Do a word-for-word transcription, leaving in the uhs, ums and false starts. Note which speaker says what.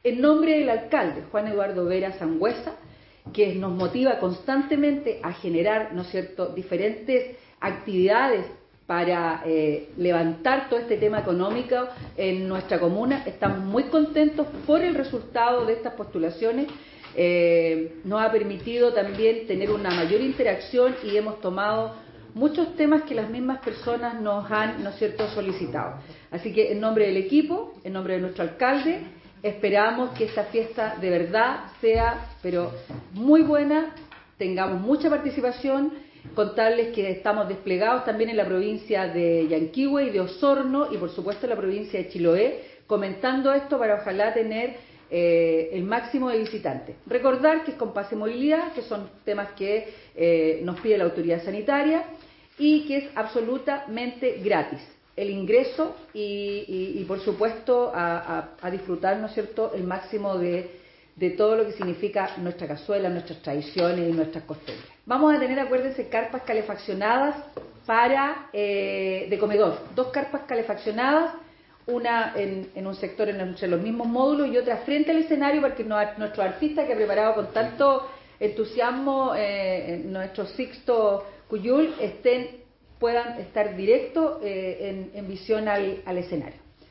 Speaker 1: en nombre del alcalde, Juan Eduardo Vera Sangüesa, que nos motiva constantemente a generar, ¿no es cierto?, diferentes actividades para eh, levantar todo este tema económico en nuestra comuna. Estamos muy contentos por el resultado de estas postulaciones. Eh, nos ha permitido también tener una mayor interacción y hemos tomado muchos temas que las mismas personas nos han, ¿no es cierto?, solicitado. Así que en nombre del equipo, en nombre de nuestro alcalde, esperamos que esta fiesta de verdad sea, pero muy buena, tengamos mucha participación, contarles que estamos desplegados también en la provincia de Yanquihue y de Osorno y por supuesto en la provincia de Chiloé, comentando esto para ojalá tener eh, el máximo de visitantes. Recordar que es con pase movilidad, que son temas que eh, nos pide la autoridad sanitaria y que es absolutamente gratis el ingreso y, y, y por supuesto a, a, a disfrutar, ¿no es cierto?, el máximo de, de todo lo que significa nuestra cazuela, nuestras tradiciones y nuestras costumbres. Vamos a tener, acuérdense, carpas calefaccionadas para eh, de comedor, dos carpas calefaccionadas, una en, en un sector en, entre los mismos módulos y otra frente al escenario para que no, nuestro artista que ha preparado con tanto entusiasmo eh, nuestro Sixto Cuyul estén puedan estar directo eh, en, en visión al, al escenario.